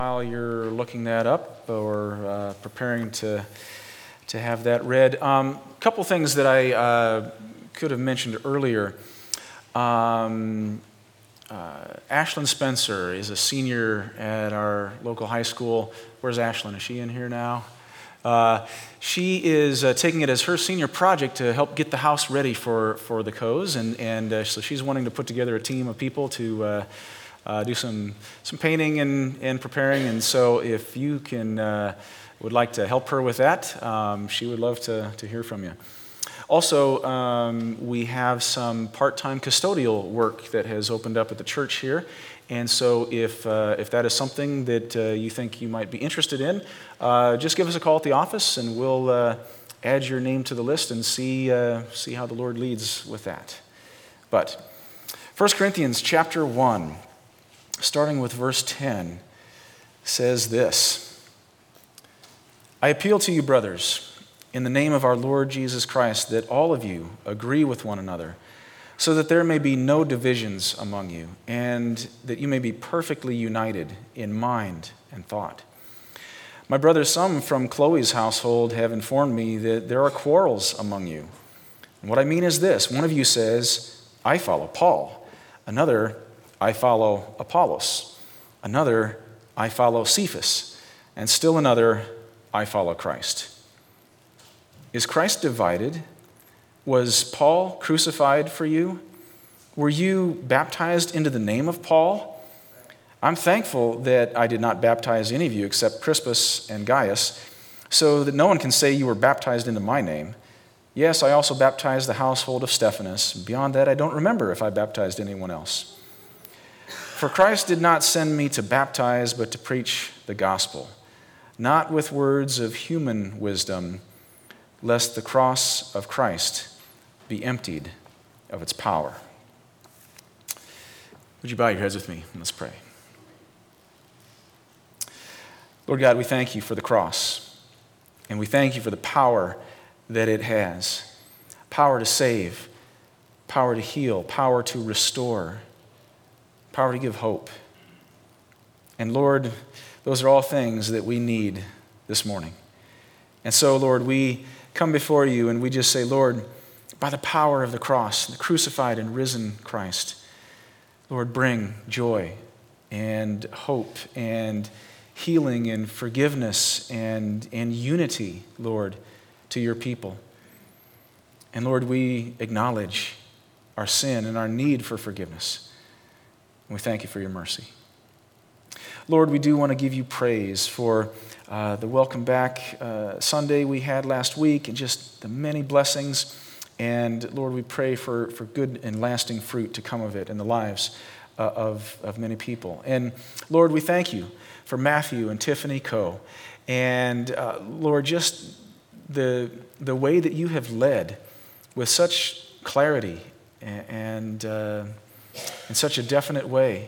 While you're looking that up or preparing to have that read, a couple things that I could have mentioned earlier. Ashlyn Spencer is a senior at our local high school. Where's Ashlyn? Is she in here now? She is taking it as her senior project to help get the house ready for the Coes, and so she's wanting to put together a team of people to do some painting and preparing. And so if you would like to help her with that, she would love to hear from you. Also, we have some part-time custodial work that has opened up at the church here. And so if that is something that you think you might be interested in, just give us a call at the office and we'll add your name to the list and see how the Lord leads with that. But 1 Corinthians chapter 1, starting with verse 10, says this: I appeal to you, brothers, in the name of our Lord Jesus Christ, that all of you agree with one another, so that there may be no divisions among you, and that you may be perfectly united in mind and thought. My brothers, some from Chloe's household have informed me that there are quarrels among you. And what I mean is this: one of you says, I follow Paul. Another, I follow Apollos. Another, I follow Cephas. And still another, I follow Christ. Is Christ divided? Was Paul crucified for you? Were you baptized into the name of Paul? I'm thankful that I did not baptize any of you except Crispus and Gaius, so that no one can say you were baptized into my name. Yes, I also baptized the household of Stephanas. Beyond that, I don't remember if I baptized anyone else. For Christ did not send me to baptize, but to preach the gospel, not with words of human wisdom, lest the cross of Christ be emptied of its power. Would you bow your heads with me and let's pray. Lord God, we thank you for the cross, and we thank you for the power that it has. Power to save, power to heal, power to restore, power to give hope. And Lord, those are all things that we need this morning. And so, Lord, we come before you and we just say, Lord, by the power of the cross, the crucified and risen Christ, Lord, bring joy and hope and healing and forgiveness and unity, Lord, to your people. And Lord, we acknowledge our sin and our need for forgiveness. And we thank you for your mercy. Lord, we do want to give you praise for the Welcome Back Sunday we had last week and just the many blessings. And Lord, we pray for good and lasting fruit to come of it in the lives of many people. And Lord, we thank you for Matthew and Tiffany Coe. And Lord, just the way that you have led with such clarity and in such a definite way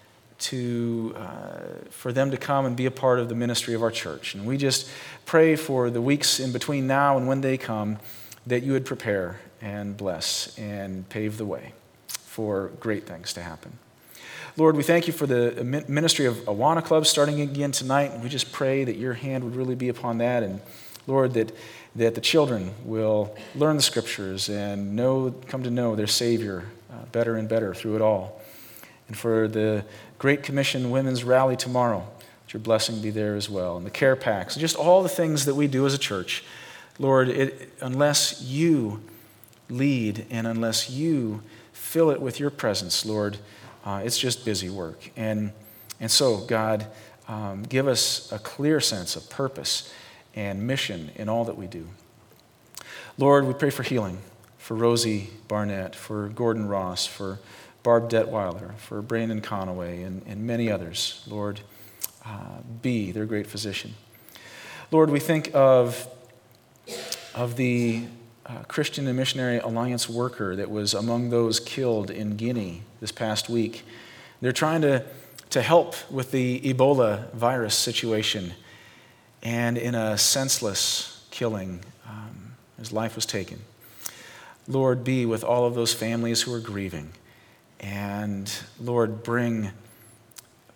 for them to come and be a part of the ministry of our church. And we just pray for the weeks in between now and when they come, that you would prepare and bless and pave the way for great things to happen. Lord, we thank you for the ministry of Awana Club starting again tonight, and we just pray that your hand would really be upon that, and Lord, that the children will learn the scriptures and come to know their Savior better and better through it all. And for the Great Commission Women's Rally tomorrow, that your blessing be there as well, and the care packs, and just all the things that we do as a church. Lord, unless you lead and unless you fill it with your presence, Lord, it's just busy work. And so, God, give us a clear sense of purpose and mission in all that we do. Lord, we pray for healing for Rosie Barnett, for Gordon Ross, for Barb Detweiler, for Brandon Conaway, and many others. Lord, be their great physician. Lord, we think of the Christian and Missionary Alliance worker that was among those killed in Guinea this past week. They're trying to help with the Ebola virus situation, and in a senseless killing, his life was taken. Lord, be with all of those families who are grieving. And Lord,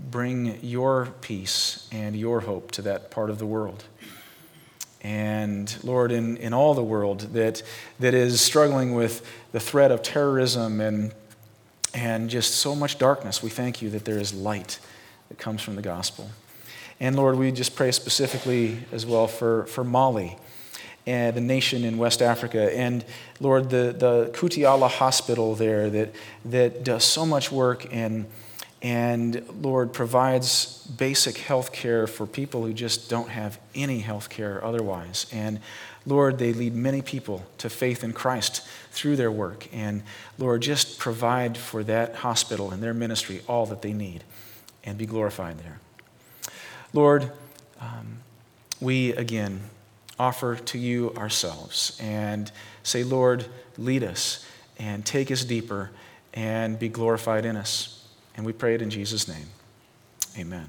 bring your peace and your hope to that part of the world. And Lord, in all the world that is struggling with the threat of terrorism and just so much darkness, we thank you that there is light that comes from the gospel. And Lord, we just pray specifically as well for Mali and the nation in West Africa. And Lord, the Kutiala Hospital there that does so much work and Lord, provides basic health care for people who just don't have any health care otherwise. And Lord, they lead many people to faith in Christ through their work. And Lord, just provide for that hospital and their ministry all that they need and be glorified there. Lord, we again offer to you ourselves and say, Lord, lead us and take us deeper and be glorified in us. And we pray it in Jesus' name. Amen.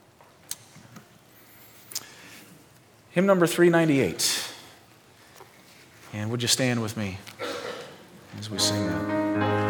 Hymn number 398. And would you stand with me as we sing that?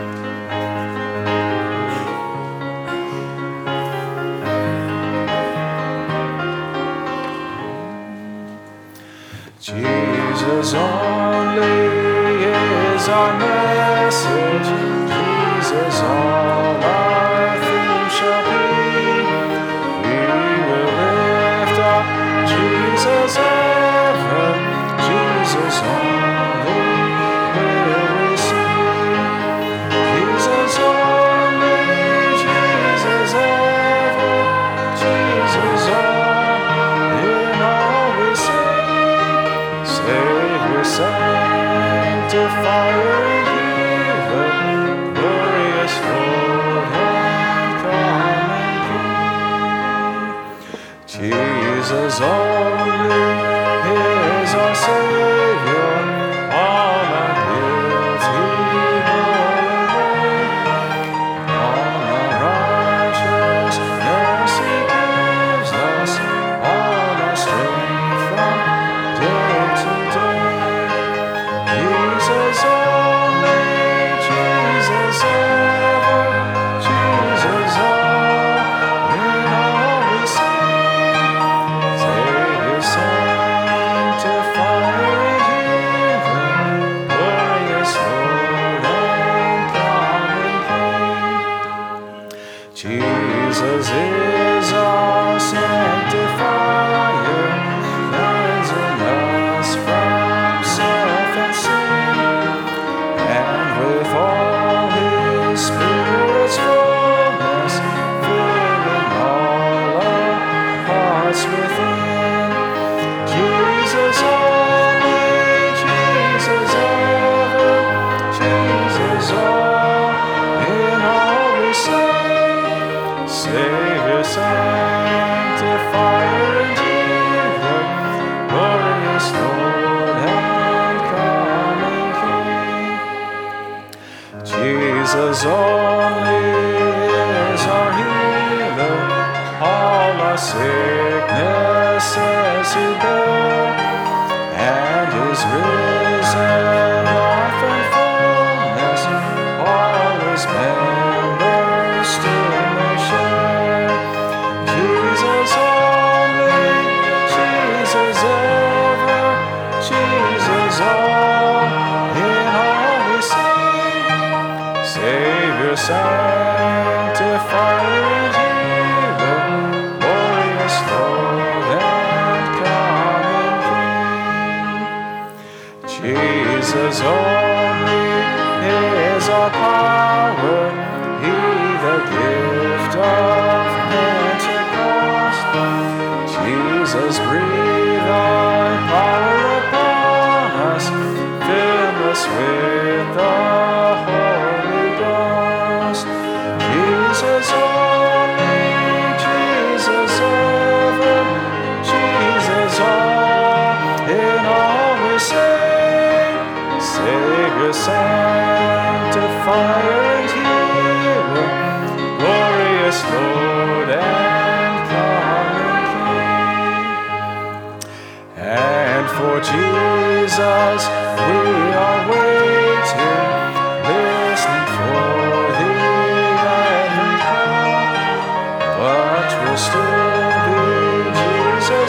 Jesus only is our message. Jesus all our things shall be. We will lift up Jesus ever. Jesus only will we sing. Jesus only, Jesus ever. Jesus all in all we sing. Savior, sanctifier, and healer, glorious Lord and coming King. Jesus only is our Savior, all our guilt He bore away. All our righteousness He gives us, all our strength from day to day. Jesus only, Jesus ever, Jesus all in all we sing. Savior, sanctifier, and healer, glorious Lord and coming King. Jesus is our sanctifier, cleansing us from self and sin, and with all His Spirit's fullness, filling all our hearts within. Jesus only, Jesus ever, Jesus all in all we sing. Savior, sanctifier, and healer, glorious Lord and coming King. Jesus only is our healer, all our sicknesses He bare, and His risen life and fullness, all His members still may share. Jesus only, Jesus ever, Jesus all in all we sing. Savior, sanctifier, and healer, glorious Lord and coming King. Jesus only is our power, He the gift of Pentecost. Jesus, breathe thy power upon us, fill us with the Holy Ghost. Jesus only, Jesus ever, Jesus all in all we sing. Savior, sanctifier, and healer, glorious Lord and coming King.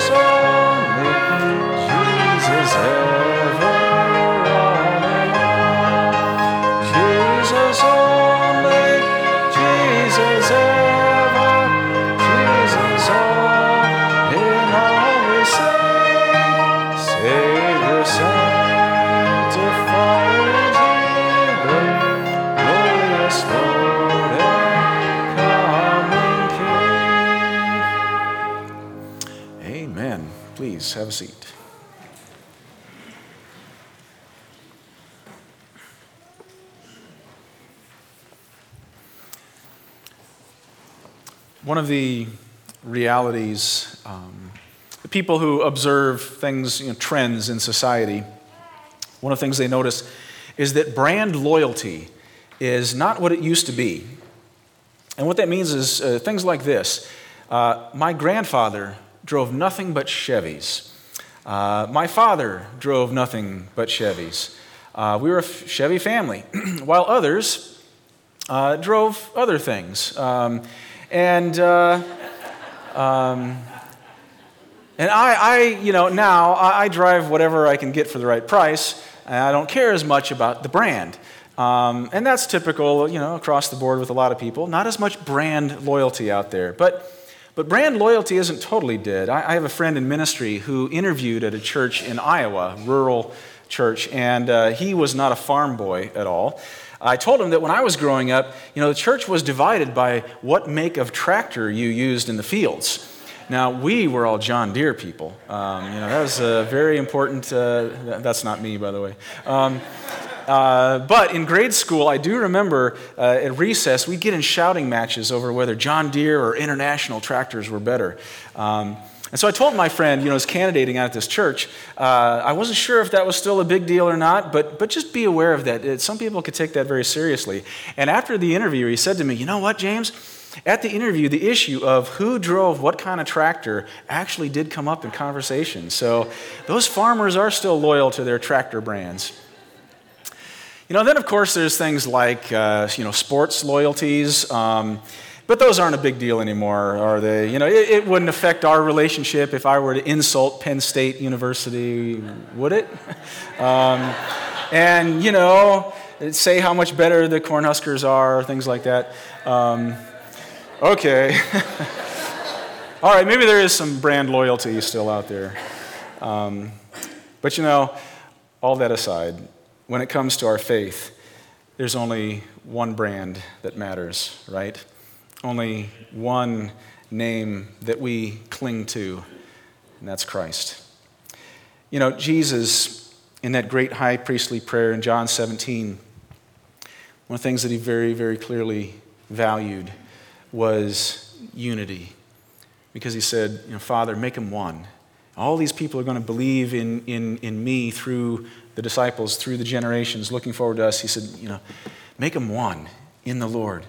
only, Jesus ever, all in all. Jesus only, Jesus ever, Jesus all in all we sing. Savior, sanctifier, healer, glorious Lord and coming King. Amen. Please have a seat. One of the realities, the people who observe things, trends in society, one of the things they notice is that brand loyalty is not what it used to be. And what that means is things like this. My grandfather drove nothing but Chevys. My father drove nothing but Chevys. We were a Chevy family, while others drove other things. And I now I drive whatever I can get for the right price, and I don't care as much about the brand. And that's typical, across the board with a lot of people. Not as much brand loyalty out there. But brand loyalty isn't totally dead. I have a friend in ministry who interviewed at a church in Iowa, rural church, and he was not a farm boy at all. I told him that when I was growing up, the church was divided by what make of tractor you used in the fields. Now, we were all John Deere people. That was very important. That's not me, by the way. But in grade school, I do remember at recess, we'd get in shouting matches over whether John Deere or International tractors were better. And so I told my friend, was candidating out at this church, I wasn't sure if that was still a big deal or not, but just be aware of that. Some people could take that very seriously. And after the interview, he said to me, you know what, James? At the interview, the issue of who drove what kind of tractor actually did come up in conversation. So those farmers are still loyal to their tractor brands. Then, of course, there's things like, sports loyalties. But those aren't a big deal anymore, are they? It wouldn't affect our relationship if I were to insult Penn State University, would it? Say how much better the Cornhuskers are, things like that. Okay. All right, maybe there is some brand loyalty still out there. But all that aside, when it comes to our faith, there's only one brand that matters, right? Only one name that we cling to, and that's Christ. Jesus, in that great high priestly prayer in John 17, one of the things that he very, very clearly valued was unity. Because he said, Father, make them one. All these people are going to believe in me through the disciples, through the generations, looking forward to us. He said, make them one in the Lord.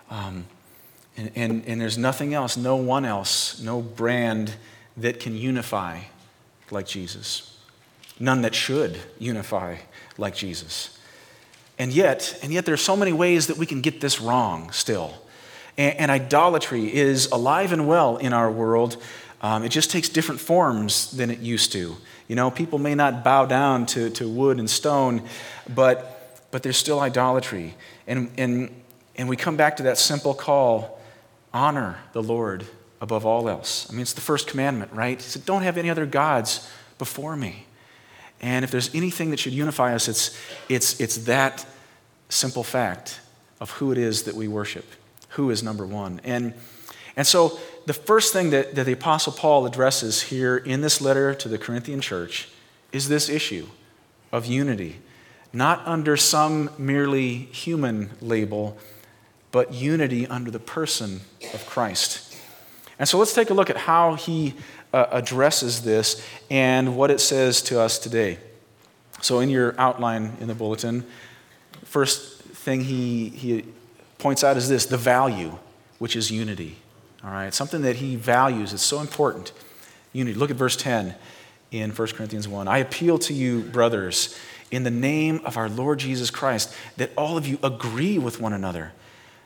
And there's nothing else, no one else, no brand that can unify like Jesus. None that should unify like Jesus. And yet there are so many ways that we can get this wrong still. And idolatry is alive and well in our world. It just takes different forms than it used to. People may not bow down to wood and stone, but there's still idolatry. And we come back to that simple call, honor the Lord above all else. It's the first commandment, right? He said, don't have any other gods before me. And if there's anything that should unify us, it's that simple fact of who it is that we worship, who is number one. And so the first thing that the Apostle Paul addresses here in this letter to the Corinthian church is this issue of unity, not under some merely human label, but unity under the person of Christ. And so let's take a look at how he addresses this and what it says to us today. So in your outline in the bulletin, first thing he points out is this, the value, which is unity. All right, something that he values. It's so important. Unity. Look at verse 10 in 1 Corinthians 1. I appeal to you, brothers, in the name of our Lord Jesus Christ, that all of you agree with one another,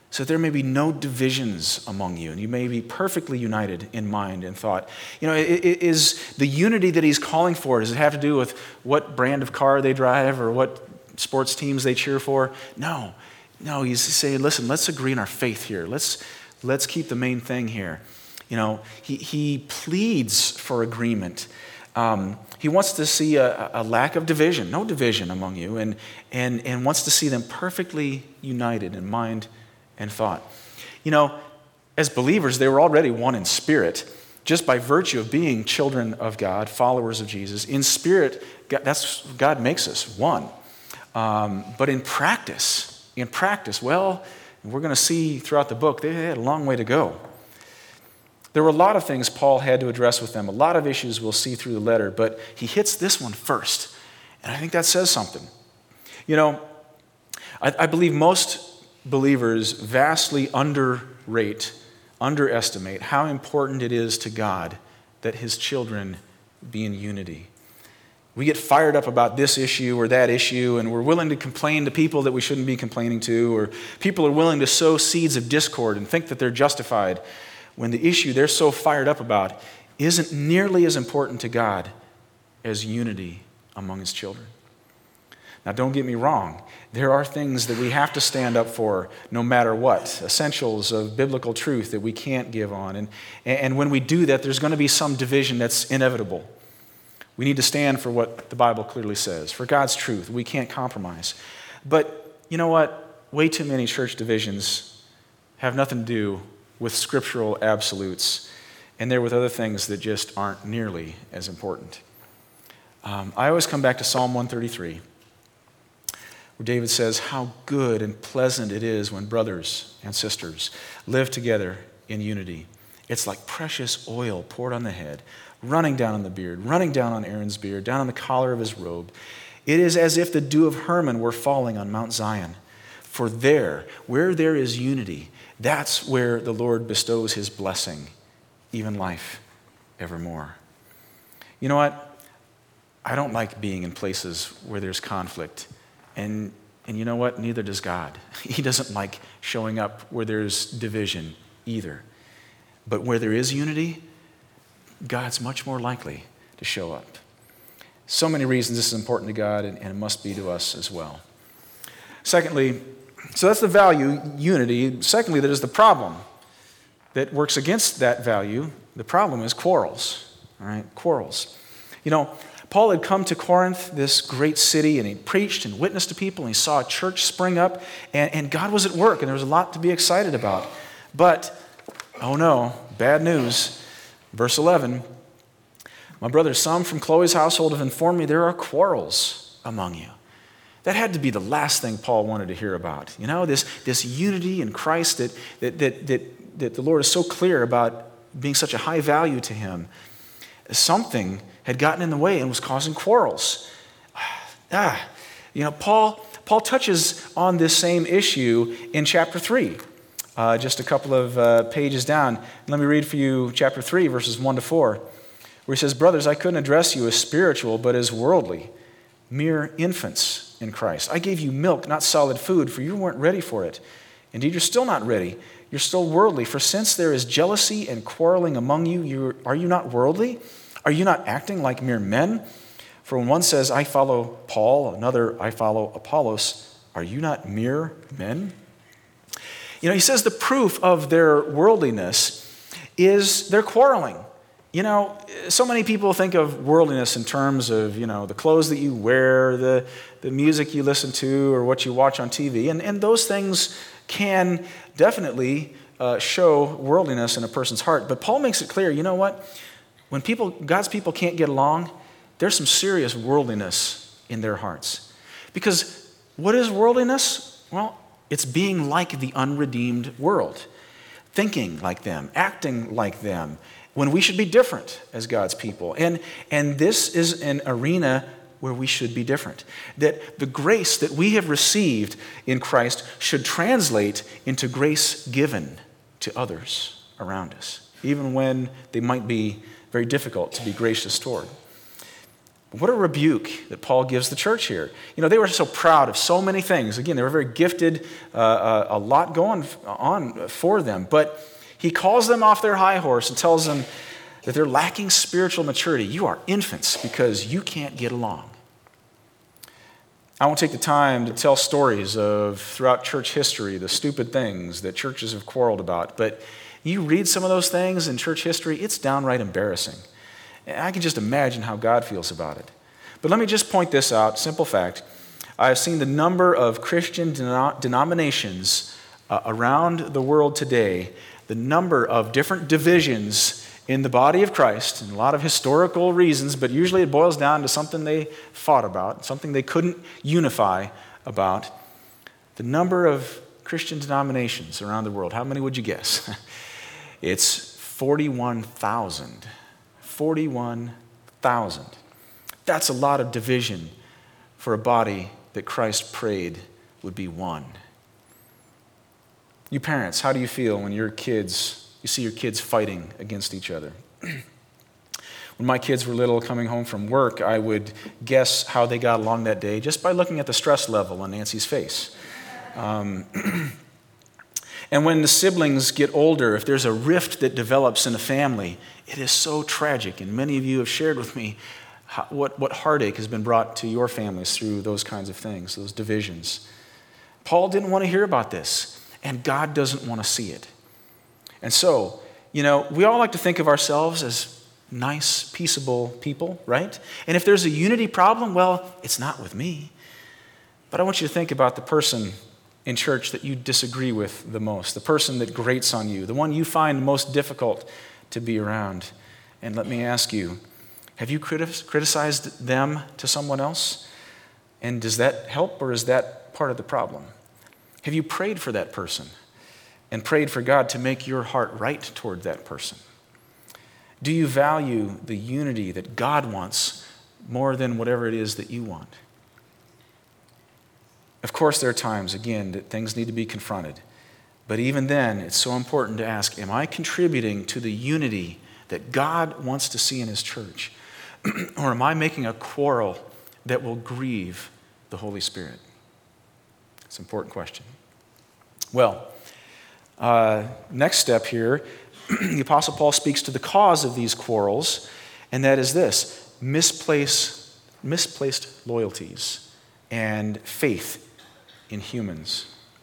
so that there may be no divisions among you, and you may be perfectly united in mind and thought. Is the unity that he's calling for, does it have to do with what brand of car they drive or what sports teams they cheer for? No, he's saying, listen, let's agree in our faith here. Let's keep the main thing here. He pleads for agreement. He wants to see a lack of division, no division among you, and wants to see them perfectly united in mind and thought. As believers, they were already one in spirit, just by virtue of being children of God, followers of Jesus. In spirit, God makes us one. But in practice, well, we're going to see throughout the book, they had a long way to go. There were a lot of things Paul had to address with them, a lot of issues we'll see through the letter, but he hits this one first, and I think that says something. I believe most believers vastly underestimate how important it is to God that his children be in unity. We get fired up about this issue or that issue, and we're willing to complain to people that we shouldn't be complaining to, or people are willing to sow seeds of discord and think that they're justified when the issue they're so fired up about isn't nearly as important to God as unity among his children. Now, don't get me wrong. There are things that we have to stand up for no matter what, essentials of biblical truth that we can't give on. And when we do that, there's going to be some division that's inevitable. We need to stand for what the Bible clearly says, for God's truth. We can't compromise. But you know what? Way too many church divisions have nothing to do with scriptural absolutes, and they're with other things that just aren't nearly as important. I always come back to Psalm 133, where David says, how good and pleasant it is when brothers and sisters live together in unity. It's like precious oil poured on the head, running down on the beard, running down on Aaron's beard, down on the collar of his robe. It is as if the dew of Hermon were falling on Mount Zion. For there, where there is unity, that's where the Lord bestows his blessing, even life evermore. You know what? I don't like being in places where there's conflict. And you know what? Neither does God. He doesn't like showing up where there's division either. But where there is unity, God's much more likely to show up. So many reasons this is important to God, and it must be to us as well. Secondly, so that's the value, unity. Secondly, there's the problem that works against that value. The problem is quarrels. All right, quarrels. Paul had come to Corinth, this great city, and he preached and witnessed to people, and he saw a church spring up, and God was at work, and there was a lot to be excited about. But, oh no, bad news. Verse 11, my brothers, some from Chloe's household have informed me there are quarrels among you. That had to be the last thing Paul wanted to hear about. This unity in Christ that the Lord is so clear about being such a high value to him. Something had gotten in the way and was causing quarrels. Paul touches on this same issue in chapter 3, just a couple of pages down. Let me read for you chapter 3, verses 1 to 4, where he says, brothers, I couldn't address you as spiritual, but as worldly, mere infants in Christ. I gave you milk, not solid food, for you weren't ready for it. Indeed, you're still not ready. You're still worldly. For since there is jealousy and quarreling among you, are you not worldly? Are you not acting like mere men? For when one says, I follow Paul, another, I follow Apollos, are you not mere men? He says the proof of their worldliness is their quarreling. So many people think of worldliness in terms of, the clothes that you wear, the music you listen to, or what you watch on TV. And those things can definitely show worldliness in a person's heart. But Paul makes it clear, you know what? When God's people can't get along, there's some serious worldliness in their hearts. Because what is worldliness? Well, it's being like the unredeemed world, thinking like them, acting like them, when we should be different as God's people. And this is an arena where we should be different. That the grace that we have received in Christ should translate into grace given to others around us, even when they might be very difficult to be gracious toward. What a rebuke that Paul gives the church here. They were so proud of so many things. Again, they were very gifted, a lot going on for them. But he calls them off their high horse and tells them that they're lacking spiritual maturity. You are infants because you can't get along. I won't take the time to tell stories of, throughout church history, the stupid things that churches have quarreled about. But you read some of those things in church history, it's downright embarrassing. And I can just imagine how God feels about it. But let me just point this out, simple fact. I've seen the number of Christian denominations around the world today, the number of different divisions in the body of Christ, and a lot of historical reasons, but usually it boils down to something they fought about, something they couldn't unify about. The number of Christian denominations around the world, how many would you guess? It's 41,000. 41,000. That's a lot of division for a body that Christ prayed would be one. You parents, how do you feel when you see your kids fighting against each other? When my kids were little, coming home from work, I would guess how they got along that day just by looking at the stress level on Nancy's face. And when the siblings get older, if there's a rift that develops in a family, it is so tragic. And many of you have shared with me what heartache has been brought to your families through those kinds of things, those divisions. Paul didn't want to hear about this, and God doesn't want to see it. And so, we all like to think of ourselves as nice, peaceable people, right? And if there's a unity problem, well, it's not with me. But I want you to think about the person in church that you disagree with the most, the person that grates on you, the one you find most difficult to be around. And let me ask you, have you criticized them to someone else? And does that help, or is that part of the problem? Have you prayed for that person and prayed for God to make your heart right toward that person? Do you value the unity that God wants more than whatever it is that you want? Of course, there are times, again, that things need to be confronted. But even then, it's so important to ask, am I contributing to the unity that God wants to see in his church? Or am I making a quarrel that will grieve the Holy Spirit? It's an important question. Well, next step here, the Apostle Paul speaks to the cause of these quarrels, and that is this: misplaced loyalties and faith in humans.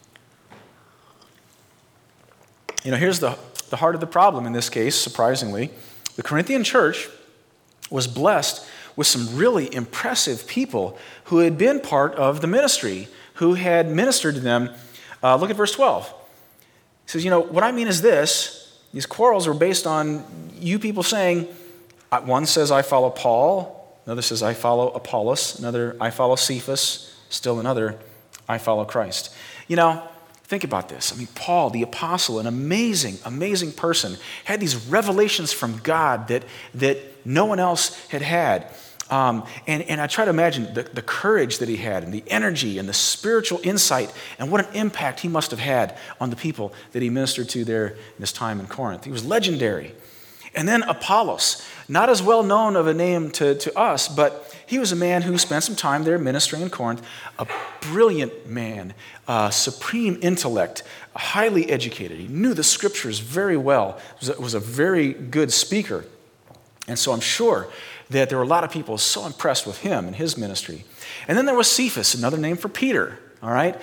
Here's the heart of the problem in this case, surprisingly. The Corinthian church was blessed with some really impressive people who had been part of the ministry, who had ministered to them. Look at verse 12. He says, what I mean is this: these quarrels are based on you people saying, one says, I follow Paul, another says, I follow Apollos, another, I follow Cephas, still another, I follow Christ. Think about this. Paul, the apostle, an amazing, amazing person, had these revelations from God that no one else had had. And I try to imagine the courage that he had, and the energy, and the spiritual insight, and what an impact he must have had on the people that he ministered to there in his time in Corinth. He was legendary. And then Apollos, not as well known of a name to us, but he was a man who spent some time there ministering in Corinth, a brilliant man, supreme intellect, highly educated. He knew the scriptures very well, was a very good speaker. And so I'm sure that there were a lot of people so impressed with him and his ministry. And then there was Cephas, another name for Peter, all right?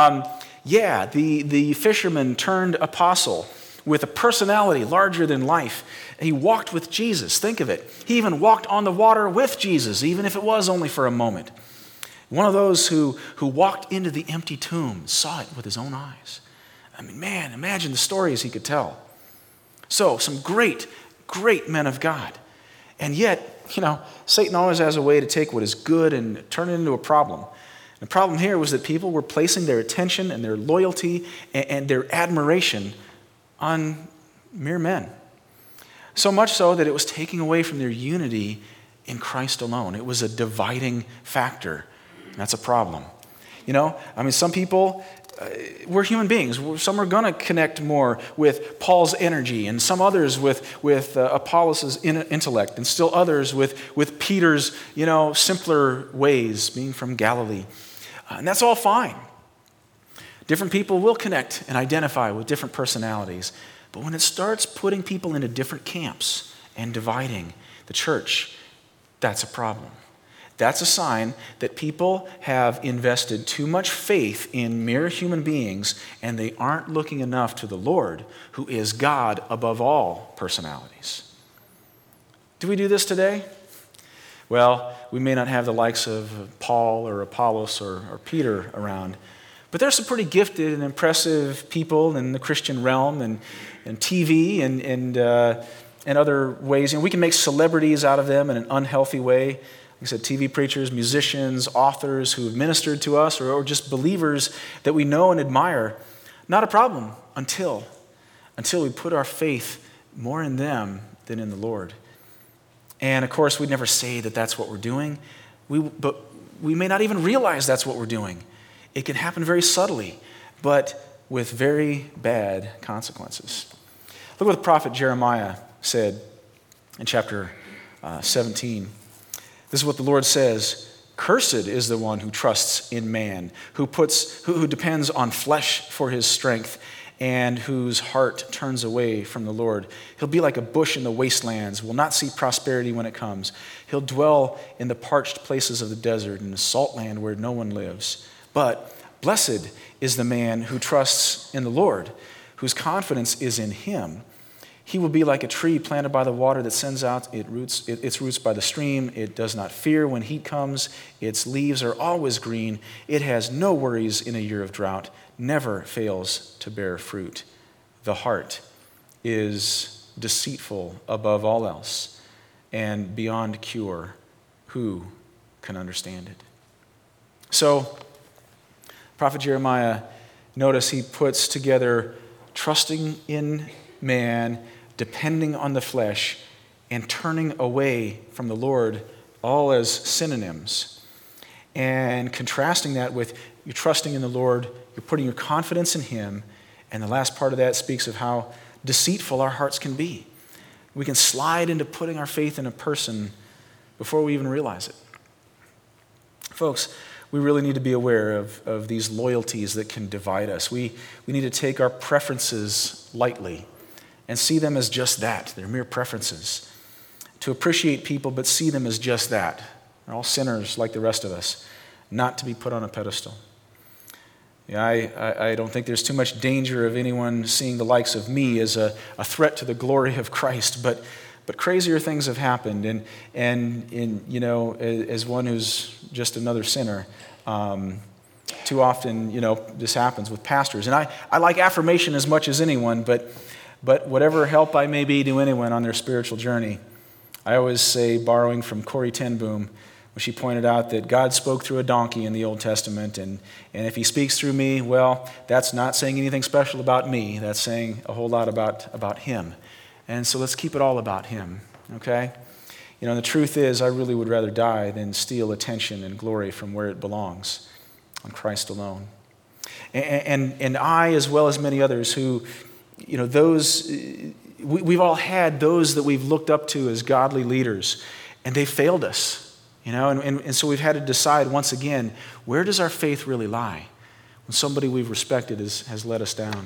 The fisherman turned apostle with a personality larger than life. He walked with Jesus. Think of it. He even walked on the water with Jesus, even if it was only for a moment. One of those who walked into the empty tomb, saw it with his own eyes. Imagine the stories he could tell. So, some great, great men of God. And yet, Satan always has a way to take what is good and turn it into a problem. The problem here was that people were placing their attention and their loyalty and their admiration on mere men. So much so that it was taking away from their unity in Christ alone. It was a dividing factor. And that's a problem. Some people we're human beings. Some are going to connect more with Paul's energy, and some others with Apollos' intellect, and still others with Peter's, simpler ways, being from Galilee. And that's all fine. Different people will connect and identify with different personalities. But when it starts putting people into different camps and dividing the church, that's a problem. That's a sign that people have invested too much faith in mere human beings, and they aren't looking enough to the Lord, who is God above all personalities. Do we do this today? Well, we may not have the likes of Paul or Apollos or Peter around, but there's some pretty gifted and impressive people in the Christian realm and TV and other ways. We can make celebrities out of them in an unhealthy way. Like I said, TV preachers, musicians, authors who have ministered to us, or just believers that we know and admire. Not a problem until we put our faith more in them than in the Lord. And of course, we'd never say that that's what we're doing, but we may not even realize that's what we're doing. It can happen very subtly, but with very bad consequences. Look what the prophet Jeremiah said in chapter 17. This is what the Lord says: "Cursed is the one who trusts in man, who depends on flesh for his strength, and whose heart turns away from the Lord. He'll be like a bush in the wastelands, will not see prosperity when it comes. He'll dwell in the parched places of the desert, in the salt land where no one lives. But blessed is the man who trusts in the Lord, whose confidence is in him. He will be like a tree planted by the water that sends out its roots by the stream. It does not fear when heat comes. Its leaves are always green. It has no worries in a year of drought, never fails to bear fruit. The heart is deceitful above all else, and beyond cure. Who can understand it?" So, Prophet Jeremiah, notice he puts together trusting in man, depending on the flesh, and turning away from the Lord, all as synonyms. And contrasting that with you're trusting in the Lord, you're putting your confidence in him, and the last part of that speaks of how deceitful our hearts can be. We can slide into putting our faith in a person before we even realize it. Folks, we really need to be aware of these loyalties that can divide us. We need to take our preferences lightly and see them as just that. They're mere preferences. To appreciate people, but see them as just that. They're all sinners like the rest of us, not to be put on a pedestal. Yeah, I don't think there's too much danger of anyone seeing the likes of me as a threat to the glory of Christ, but crazier things have happened, and as one who's just another sinner, too often, this happens with pastors. And I like affirmation as much as anyone, but whatever help I may be to anyone on their spiritual journey, I always say, borrowing from Corrie ten Boom, when she pointed out that God spoke through a donkey in the Old Testament, and if he speaks through me, well, that's not saying anything special about me. That's saying a whole lot about him. And so let's keep it all about him, okay? The truth is, I really would rather die than steal attention and glory from where it belongs, on Christ alone. And I, as well as many others who, we've all had those that we've looked up to as godly leaders, and they failed us, and so we've had to decide once again, where does our faith really lie when somebody we've respected has let us down?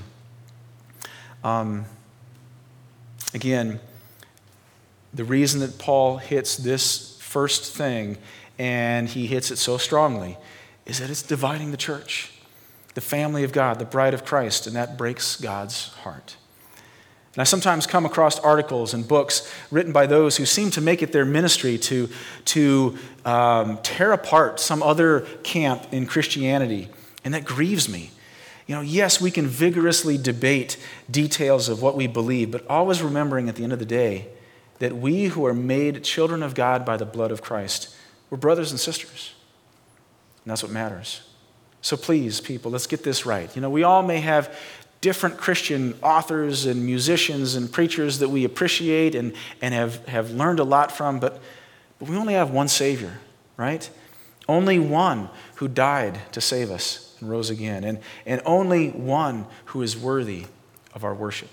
Again, the reason that Paul hits this first thing, and he hits it so strongly, is that it's dividing the church, the family of God, the bride of Christ, and that breaks God's heart. And I sometimes come across articles and books written by those who seem to make it their ministry to tear apart some other camp in Christianity, and that grieves me. Yes, we can vigorously debate details of what we believe, but always remembering at the end of the day that we who are made children of God by the blood of Christ, we're brothers and sisters. And that's what matters. So please, people, let's get this right. We all may have different Christian authors and musicians and preachers that we appreciate and have learned a lot from, but we only have one Savior, right? Only one who died to save us. and rose again, and only one who is worthy of our worship.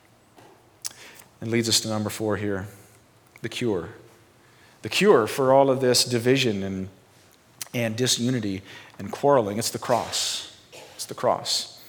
It leads us to number 4 here, the cure. The cure for all of this division and disunity and quarreling, it's the cross. It's the cross.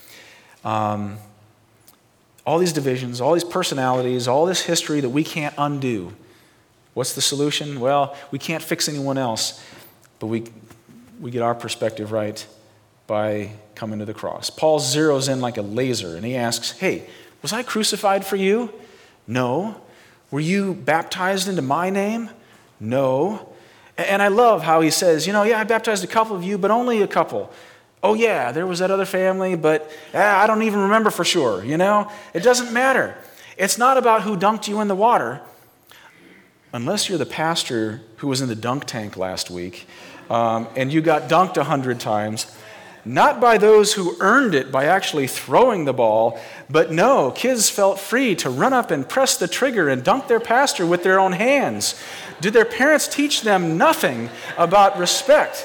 All these divisions, all these personalities, all this history that we can't undo. What's the solution? Well, we can't fix anyone else, but we get our perspective right by coming to the cross. Paul zeroes in like a laser, and he asks, hey, was I crucified for you? No. Were you baptized into my name? No. And I love how he says, I baptized a couple of you, but only a couple. Oh yeah, there was that other family, but I don't even remember for sure, It doesn't matter. It's not about who dunked you in the water, unless you're the pastor who was in the dunk tank last week, and you got dunked 100 times. Not by those who earned it by actually throwing the ball, but no, kids felt free to run up and press the trigger and dunk their pastor with their own hands. Did their parents teach them nothing about respect?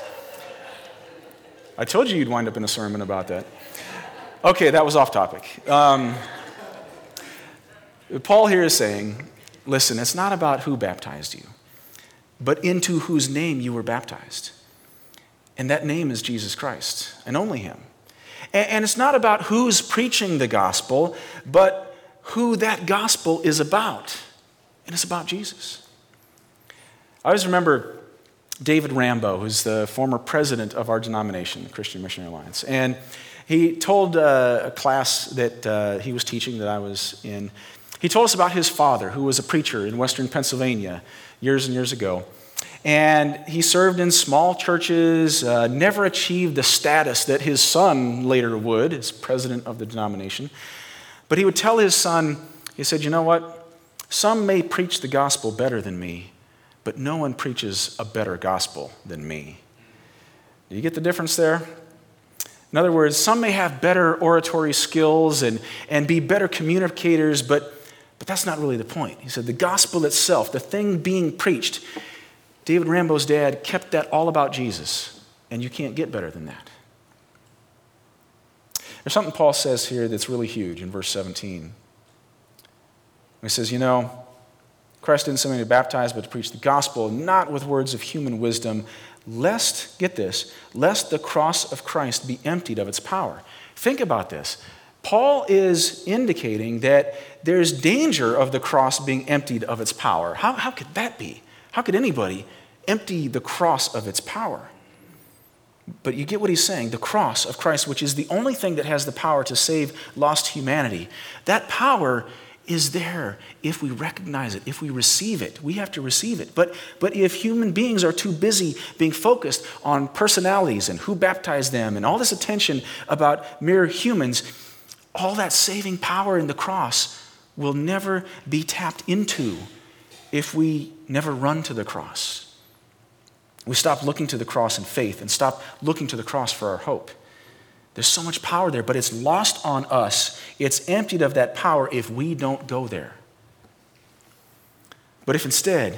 I told you you'd wind up in a sermon about that. Okay, that was off topic. Paul here is saying, listen, it's not about who baptized you, but into whose name you were baptized. And that name is Jesus Christ, and only him. And it's not about who's preaching the gospel, but who that gospel is about. And it's about Jesus. I always remember David Rambo, who's the former president of our denomination, the Christian Missionary Alliance. And he told a class that he was teaching that I was in, he told us about his father, who was a preacher in western Pennsylvania years and years ago. And he served in small churches, never achieved the status that his son later would as president of the denomination. But he would tell his son, he said, you know what? Some may preach the gospel better than me, but no one preaches a better gospel than me. Do you get the difference there? In other words, some may have better oratory skills and be better communicators, but that's not really the point. He said the gospel itself, the thing being preached, David Rambo's dad kept that all about Jesus, and you can't get better than that. There's something Paul says here that's really huge in verse 17. He says, Christ didn't send me to baptize, but to preach the gospel, not with words of human wisdom, lest, get this, lest the cross of Christ be emptied of its power. Think about this. Paul is indicating that there's danger of the cross being emptied of its power. How could that be? How could anybody empty the cross of its power? But you get what he's saying. The cross of Christ, which is the only thing that has the power to save lost humanity, that power is there if we recognize it, if we receive it. We have to receive it. But if human beings are too busy being focused on personalities and who baptized them and all this attention about mere humans, all that saving power in the cross will never be tapped into if we never run to the cross. We stop looking to the cross in faith and stop looking to the cross for our hope. There's so much power there, but it's lost on us. It's emptied of that power if we don't go there. But if instead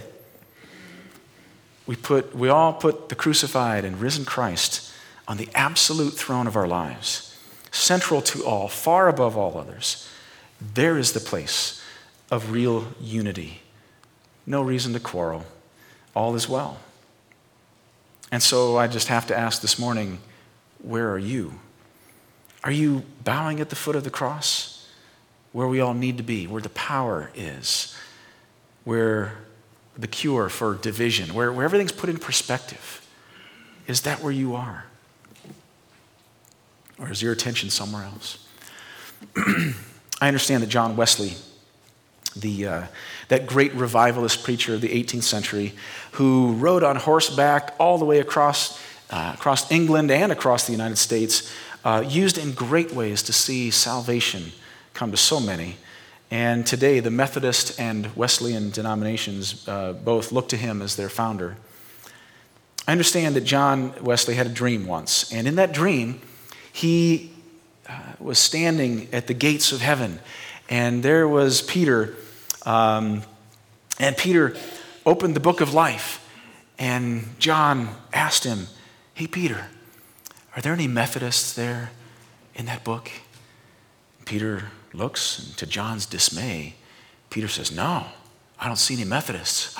we all put the crucified and risen Christ on the absolute throne of our lives, central to all, far above all others, there is the place of real unity. No reason to quarrel. All is well. And so I just have to ask this morning, where are you? Are you bowing at the foot of the cross? Where we all need to be, where the power is, where the cure for division, where everything's put in perspective. Is that where you are? Or is your attention somewhere else? I understand that John Wesley, that great revivalist preacher of the 18th century, who rode on horseback all the way across England and across the United States, used in great ways to see salvation come to so many. And today, the Methodist and Wesleyan denominations both look to him as their founder. I understand that John Wesley had a dream once, and in that dream, he was standing at the gates of heaven, and there was Peter, and Peter opened the book of life, and John asked him, "Hey, Peter, Are there any Methodists there in that book? Peter looks, and to John's dismay, Peter says, no, I don't see any Methodists.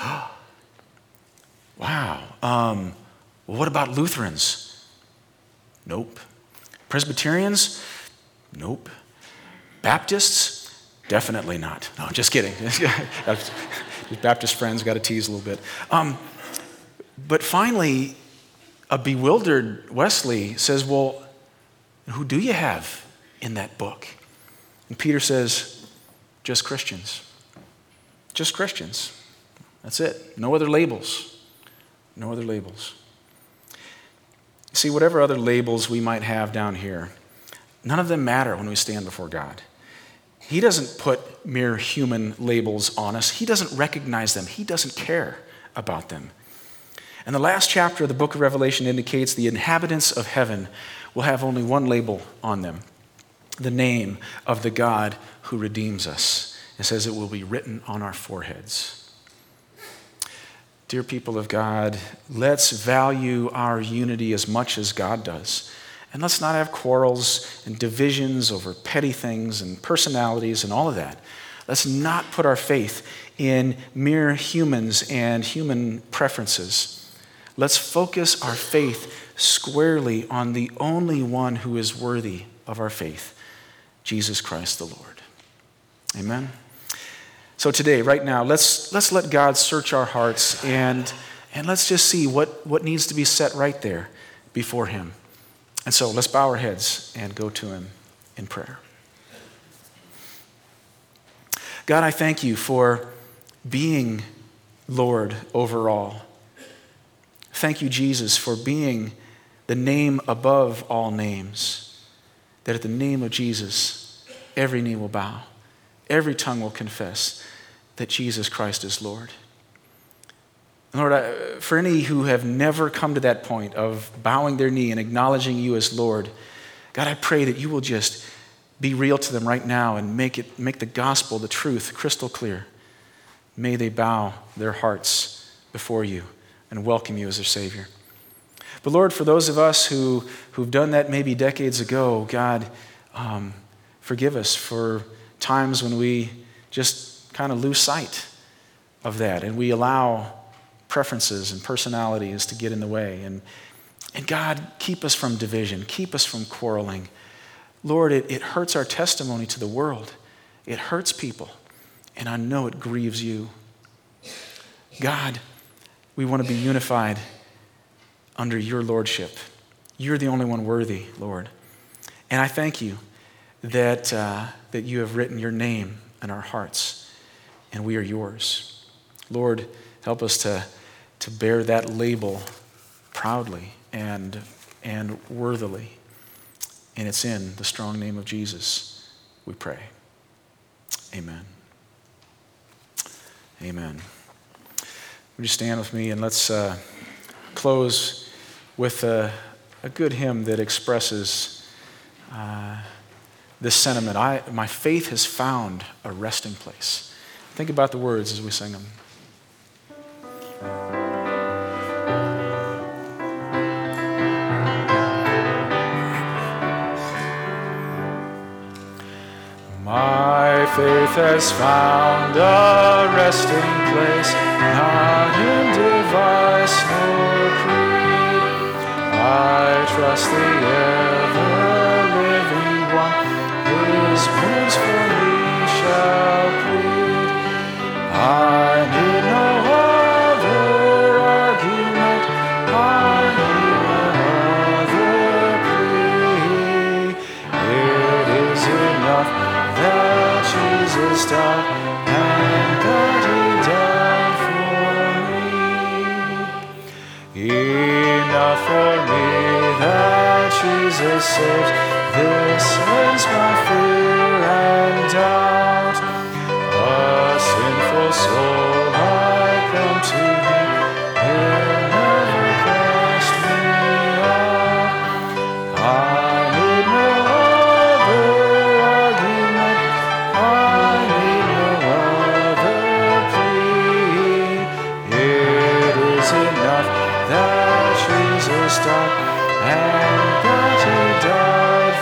Wow. Well, what about Lutherans? Nope. Presbyterians? Nope. Baptists? Definitely not. No, just kidding. Baptist friends got to tease a little bit. But finally, a bewildered Wesley says, well, who do you have in that book? And Peter says, just Christians. Just Christians. That's it. No other labels. No other labels. See, whatever other labels we might have down here, none of them matter when we stand before God. He doesn't put mere human labels on us. He doesn't recognize them. He doesn't care about them. And the last chapter of the book of Revelation indicates the inhabitants of heaven will have only one label on them, the name of the God who redeems us. It says it will be written on our foreheads. Dear people of God, let's value our unity as much as God does. And let's not have quarrels and divisions over petty things and personalities and all of that. Let's not put our faith in mere humans and human preferences. Let's focus our faith squarely on the only one who is worthy of our faith, Jesus Christ the Lord. Amen? So today, right now, let's let God search our hearts and let's just see what needs to be set right there before him. And so let's bow our heads and go to him in prayer. God, I thank you for being Lord over all. Thank you, Jesus, for being the name above all names, that at the name of Jesus, every knee will bow, every tongue will confess that Jesus Christ is Lord. And Lord, for any who have never come to that point of bowing their knee and acknowledging you as Lord, God, I pray that you will just be real to them right now and make the gospel, the truth, crystal clear. May they bow their hearts before you and welcome you as their Savior. But Lord, for those of us who've done that maybe decades ago, God, forgive us for times when we just kind of lose sight of that and we allow preferences and personalities to get in the way. And God, keep us from division, keep us from quarreling. Lord, it hurts our testimony to the world. It hurts people, and I know it grieves you. God, we want to be unified under your lordship. You're the only one worthy, Lord. And I thank you that you have written your name in our hearts, and we are yours. Lord, help us to bear that label proudly and worthily. And it's in the strong name of Jesus we pray. Amen. Amen. Would you stand with me and let's close with a good hymn that expresses this sentiment. My faith has found a resting place. Think about the words as we sing them. My faith has found a resting place, not in device nor creed. I trust the ever-living one, his wounds for me shall plead. I need no other argument, I need no other plea. It is enough that Jesus died, and that he died for me. Enough for me that Jesus saves. This ends my fear and doubt. A sinful soul, I come to him. He'll never cast me out. I need no other argument, I need no other plea. It is enough that Jesus died, and that he died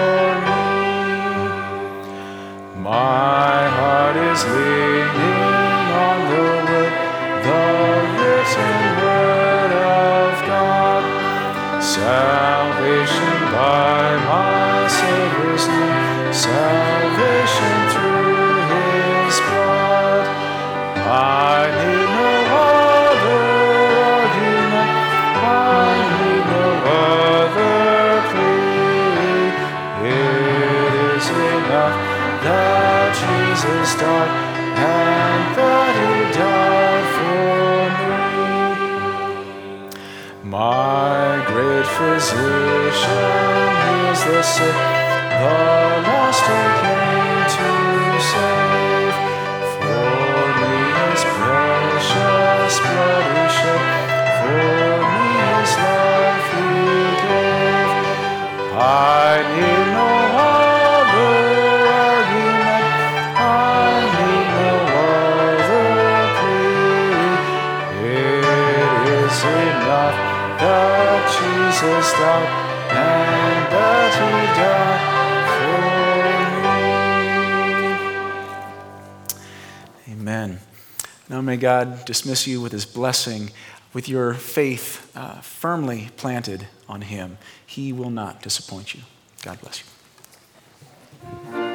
for me. My heart is leaning on the written word of God. Salvation by my Savior's name, salvation through his blood. I need no other argument, I need no other plea. It is enough that Jesus died and that he died for me. My great physician heals the sick, the lost he came to save. For me his precious blood he shed, for me his life he gave. I need no other argument, I need no other plea. It is enough that Jesus died and that he died for me. Amen. Now may God dismiss you with his blessing, with your faith firmly planted on him. He will not disappoint you. God bless you.